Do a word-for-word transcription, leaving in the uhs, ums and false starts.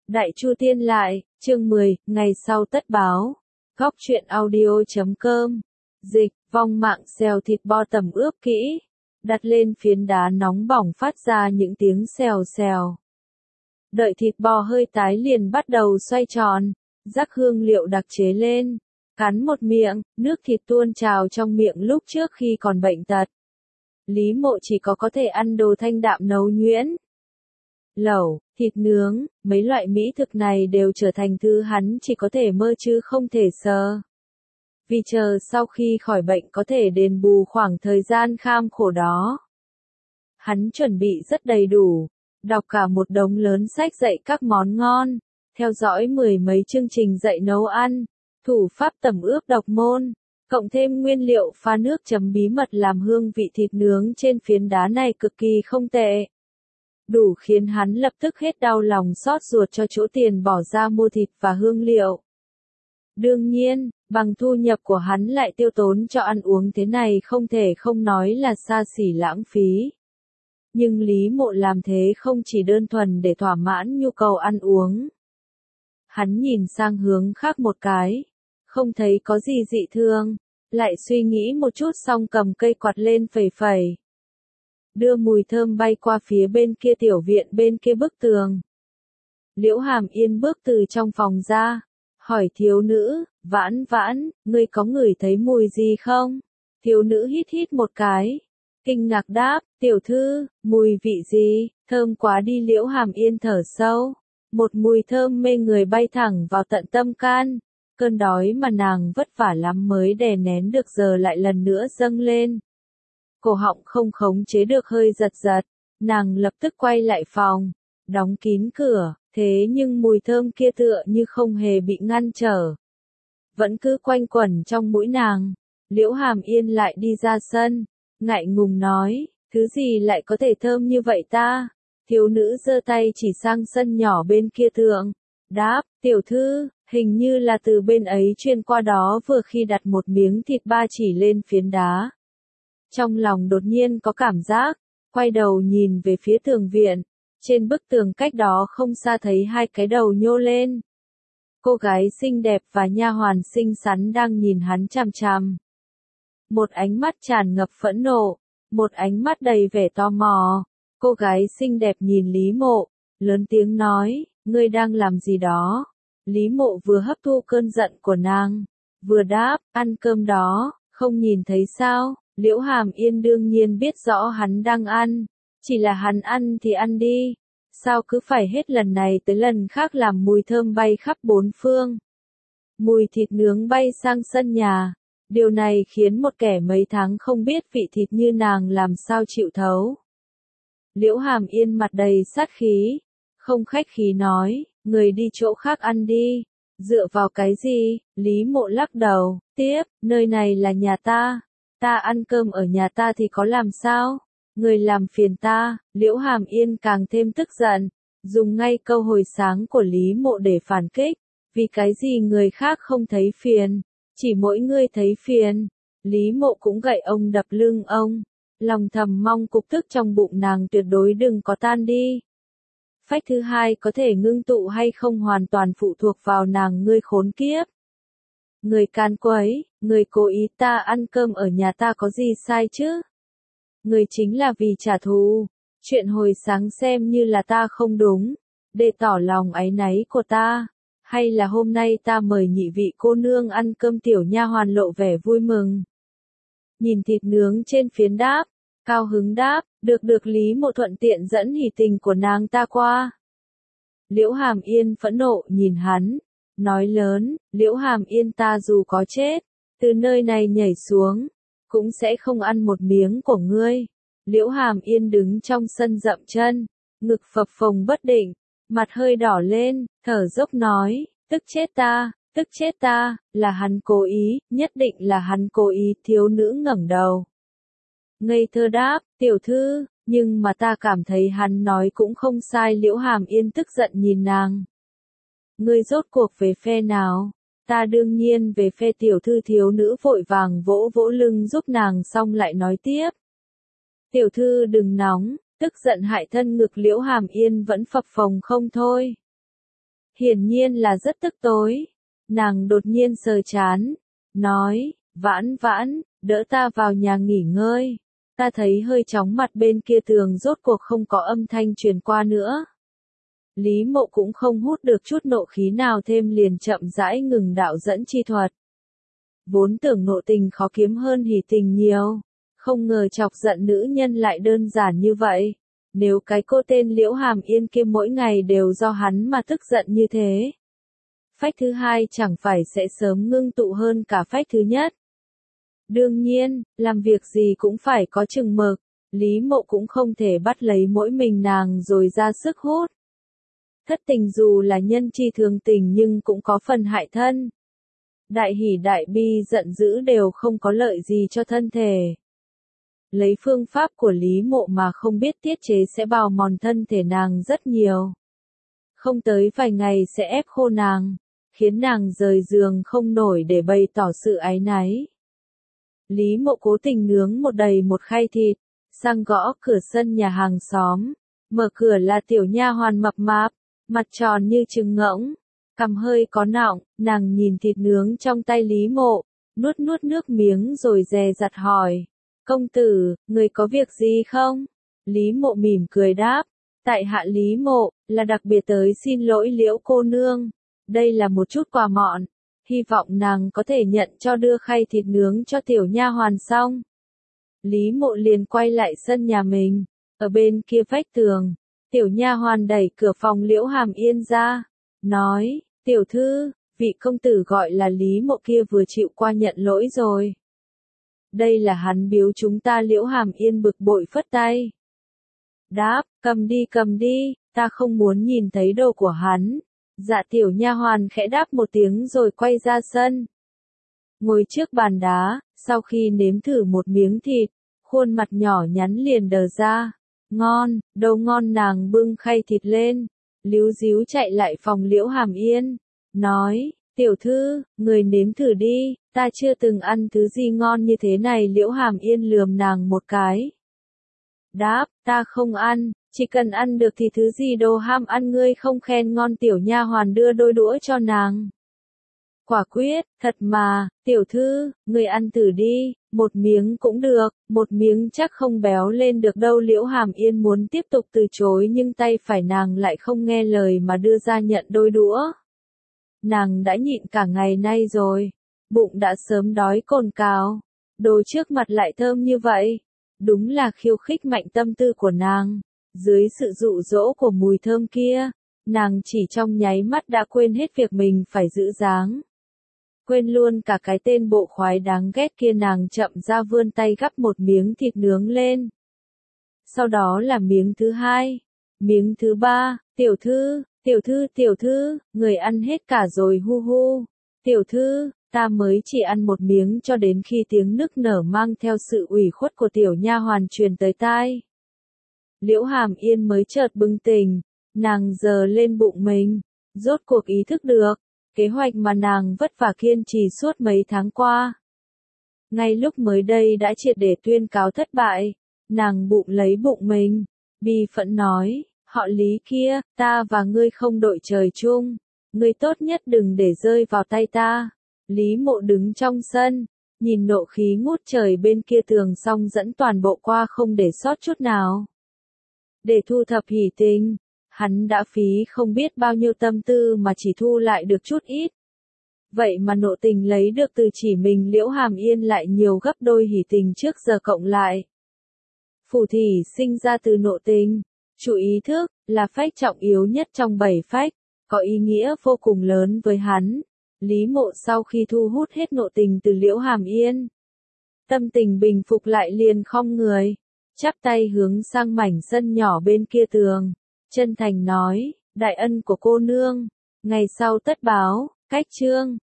Đại Chu Tiên Lại, chương mười, ngày sau tất báo. Góc truyện audio chấm com. Dịch, vong mạng xèo thịt bo tẩm ướp kỹ. Đặt lên phiến đá nóng bỏng phát ra những tiếng xèo xèo. Đợi thịt bò hơi tái liền bắt đầu xoay tròn, rắc hương liệu đặc chế lên. Cắn một miệng, nước thịt tuôn trào trong miệng lúc trước khi còn bệnh tật. Lý Mộ chỉ có có thể ăn đồ thanh đạm nấu nhuyễn. Lẩu, thịt nướng, mấy loại mỹ thực này đều trở thành thứ hắn chỉ có thể mơ chứ không thể sờ. Vì chờ sau khi khỏi bệnh có thể đền bù khoảng thời gian kham khổ đó. Hắn chuẩn bị rất đầy đủ, đọc cả một đống lớn sách dạy các món ngon, theo dõi mười mấy chương trình dạy nấu ăn, thủ pháp tẩm ướp độc môn, cộng thêm nguyên liệu pha nước chấm bí mật làm hương vị thịt nướng trên phiến đá này cực kỳ không tệ. Đủ khiến hắn lập tức hết đau lòng xót ruột cho chỗ tiền bỏ ra mua thịt và hương liệu. Đương nhiên, bằng thu nhập của hắn lại tiêu tốn cho ăn uống thế này không thể không nói là xa xỉ lãng phí. Nhưng Lý Mộ làm thế không chỉ đơn thuần để thỏa mãn nhu cầu ăn uống. Hắn nhìn sang hướng khác một cái, không thấy có gì dị thường, lại suy nghĩ một chút xong cầm cây quạt lên phẩy phẩy. Đưa mùi thơm bay qua phía bên kia tiểu viện bên kia bức tường. Liễu Hàm Yên bước từ trong phòng ra, hỏi thiếu nữ, Vãn Vãn, ngươi có ngửi thấy mùi gì không? Thiếu nữ hít hít một cái, kinh ngạc đáp, tiểu thư, mùi vị gì, thơm quá đi. Liễu Hàm Yên thở sâu, một mùi thơm mê người bay thẳng vào tận tâm can, cơn đói mà nàng vất vả lắm mới đè nén được giờ lại lần nữa dâng lên. Cổ họng không khống chế được hơi giật giật, nàng lập tức quay lại phòng, đóng kín cửa, thế nhưng mùi thơm kia tựa như không hề bị ngăn trở. Vẫn cứ quanh quẩn trong mũi nàng. Liễu Hàm Yên lại đi ra sân, ngại ngùng nói, thứ gì lại có thể thơm như vậy ta? Thiếu nữ giơ tay chỉ sang sân nhỏ bên kia thượng, đáp, tiểu thư, hình như là từ bên ấy chuyên qua đó vừa khi đặt một miếng thịt ba chỉ lên phiến đá. Trong lòng đột nhiên có cảm giác, quay đầu nhìn về phía tường viện, trên bức tường cách đó không xa thấy hai cái đầu nhô lên. Cô gái xinh đẹp và nha hoàn xinh xắn đang nhìn hắn chằm chằm. Một ánh mắt tràn ngập phẫn nộ, một ánh mắt đầy vẻ tò mò. Cô gái xinh đẹp nhìn Lý Mộ, lớn tiếng nói, ngươi đang làm gì đó? Lý Mộ vừa hấp thu cơn giận của nàng, vừa đáp, ăn cơm đó, không nhìn thấy sao? Liễu Hàm Yên đương nhiên biết rõ hắn đang ăn, chỉ là hắn ăn thì ăn đi, sao cứ phải hết lần này tới lần khác làm mùi thơm bay khắp bốn phương. Mùi thịt nướng bay sang sân nhà, điều này khiến một kẻ mấy tháng không biết vị thịt như nàng làm sao chịu thấu. Liễu Hàm Yên mặt đầy sát khí, không khách khí nói, người đi chỗ khác ăn đi. Dựa vào cái gì? Lý Mộ lắc đầu, tiếp, nơi này là nhà ta. Ta ăn cơm ở nhà ta thì có làm sao? Người làm phiền ta. Liễu Hàm Yên càng thêm tức giận, dùng ngay câu hồi sáng của Lý Mộ để phản kích. Vì cái gì người khác không thấy phiền, chỉ mỗi ngươi thấy phiền. Lý Mộ cũng gậy ông đập lưng ông, lòng thầm mong cục tức trong bụng nàng tuyệt đối đừng có tan đi. Phách thứ hai có thể ngưng tụ hay không hoàn toàn phụ thuộc vào nàng ngươi khốn kiếp. Người can quấy, người cố ý ta ăn cơm ở nhà ta có gì sai chứ? Người chính là vì trả thù, chuyện hồi sáng xem như là ta không đúng, để tỏ lòng áy náy của ta, hay là hôm nay ta mời nhị vị cô nương ăn cơm? Tiểu nha hoàn lộ vẻ vui mừng. Nhìn thịt nướng trên phiến đáp, cao hứng đáp, được được. Lý Mộ thuận tiện dẫn hỉ tình của nàng ta qua. Liễu Hàm Yên phẫn nộ nhìn hắn, nói lớn, Liễu Hàm Yên ta dù có chết, từ nơi này nhảy xuống, cũng sẽ không ăn một miếng của ngươi. Liễu Hàm Yên đứng trong sân dậm chân, ngực phập phồng bất định, mặt hơi đỏ lên, thở dốc nói, tức chết ta, tức chết ta, là hắn cố ý, nhất định là hắn cố ý. Thiếu nữ ngẩng đầu, ngây thơ đáp, tiểu thư, nhưng mà ta cảm thấy hắn nói cũng không sai. Liễu Hàm Yên tức giận nhìn nàng. Ngươi rốt cuộc về phe nào? Ta đương nhiên về phe tiểu thư. Thiếu nữ vội vàng vỗ vỗ lưng giúp nàng xong lại nói tiếp. Tiểu thư đừng nóng, tức giận hại thân. Ngực Liễu Hàm Yên vẫn phập phồng không thôi. hiển nhiên là rất tức tối. Nàng đột nhiên sờ chán, nói, Vãn Vãn, đỡ ta vào nhà nghỉ ngơi. Ta thấy hơi chóng mặt bên kia tường rốt cuộc không có âm thanh truyền qua nữa. Lý Mộ cũng không hút được chút nộ khí nào thêm liền chậm rãi ngừng đạo dẫn chi thuật. Vốn tưởng nộ tình khó kiếm hơn hỉ tình nhiều, không ngờ chọc giận nữ nhân lại đơn giản như vậy. Nếu cái cô tên Liễu Hàm Yên kia mỗi ngày đều do hắn mà tức giận như thế, phách thứ hai chẳng phải sẽ sớm ngưng tụ hơn cả phách thứ nhất. Đương nhiên, làm việc gì cũng phải có chừng mực, Lý Mộ cũng không thể bắt lấy mỗi mình nàng rồi ra sức hút. Thất tình dù là nhân chi thường tình nhưng cũng có phần hại thân. Đại hỉ đại bi giận dữ đều không có lợi gì cho thân thể. Lấy phương pháp của Lý Mộ mà không biết tiết chế sẽ bào mòn thân thể nàng rất nhiều. Không tới vài ngày sẽ ép khô nàng, khiến nàng rời giường không nổi để bày tỏ sự áy náy. Lý Mộ cố tình nướng một đầy một khay thịt, sang gõ cửa sân nhà hàng xóm. Mở cửa là tiểu nha hoàn mập mạp, mặt tròn như trứng ngỗng, cằm hơi có nọng, nàng nhìn thịt nướng trong tay Lý Mộ, nuốt nuốt nước miếng rồi dè dặt hỏi. Công tử, người có việc gì không? Lý Mộ mỉm cười đáp. Tại hạ Lý Mộ, là đặc biệt tới xin lỗi Liễu cô nương. Đây là một chút quà mọn. Hy vọng nàng có thể nhận cho đưa khay thịt nướng cho tiểu nha hoàn xong. Lý Mộ liền quay lại sân nhà mình. Ở bên kia vách tường, tiểu nha hoàn đẩy cửa phòng Liễu Hàm Yên ra. Nói, tiểu thư, vị công tử gọi là Lý Mộ kia vừa chịu qua nhận lỗi rồi. Đây là hắn biếu chúng ta. Liễu Hàm Yên bực bội phất tay. Đáp, cầm đi cầm đi, ta không muốn nhìn thấy đồ của hắn. Dạ tiểu nha hoàn khẽ đáp một tiếng rồi quay ra sân. Ngồi trước bàn đá, sau khi nếm thử một miếng thịt, khuôn mặt nhỏ nhắn liền đờ ra. Ngon, đâu ngon. Nàng bưng khay thịt lên, líu díu chạy lại phòng Liễu Hàm Yên. Nói, tiểu thư, người nếm thử đi, ta chưa từng ăn thứ gì ngon như thế này. Liễu Hàm Yên lườm nàng một cái. Đáp, ta không ăn, chỉ cần ăn được thì thứ gì đồ ham ăn ngươi không khen ngon. Tiểu nha hoàn đưa đôi đũa cho nàng. Quả quyết, thật mà, tiểu thư, ngươi ăn thử đi, một miếng cũng được, một miếng chắc không béo lên được đâu. Liễu Hàm Yên muốn tiếp tục từ chối nhưng tay phải nàng lại không nghe lời mà đưa ra nhận đôi đũa. Nàng đã nhịn cả ngày nay rồi, bụng đã sớm đói cồn cào, đồ trước mặt lại thơm như vậy, đúng là khiêu khích mạnh tâm tư của nàng. Dưới sự dụ dỗ của mùi thơm kia, nàng chỉ trong nháy mắt đã quên hết việc mình phải giữ dáng. Quên luôn cả cái tên bộ khoái đáng ghét kia. Nàng chậm ra vươn tay gắp một miếng thịt nướng lên. Sau đó là miếng thứ hai, miếng thứ ba, tiểu thư, tiểu thư, tiểu thư, người ăn hết cả rồi. Hu hu, tiểu thư, ta mới chỉ ăn một miếng. Cho đến khi tiếng nức nở mang theo sự ủy khuất của tiểu nha hoàn truyền tới tai, Liễu Hàm Yên mới chợt bừng tỉnh. Nàng giơ lên bụng mình, rốt cuộc ý thức được kế hoạch mà nàng vất vả kiên trì suốt mấy tháng qua, ngay lúc mới đây đã triệt để tuyên cáo thất bại. Nàng bụng lấy bụng mình, bi phẫn nói, họ Lý kia, ta và ngươi không đội trời chung, ngươi tốt nhất đừng để rơi vào tay ta. Lý Mộ đứng trong sân, nhìn nộ khí ngút trời bên kia tường xong dẫn toàn bộ qua không để sót chút nào. Để thu thập hỉ tình, hắn đã phí không biết bao nhiêu tâm tư mà chỉ thu lại được chút ít. Vậy mà nộ tình lấy được từ chỉ mình Liễu Hàm Yên lại nhiều gấp đôi hỉ tình trước giờ cộng lại. Phù thỉ sinh ra từ nộ tình, chủ ý thức, là phách trọng yếu nhất trong bảy phách, có ý nghĩa vô cùng lớn với hắn. Lý Mộ sau khi thu hút hết nộ tình từ Liễu Hàm Yên, tâm tình bình phục lại liền khom người, chắp tay hướng sang mảnh sân nhỏ bên kia tường, chân thành nói, đại ân của cô nương, ngày sau tất báo. Cách chương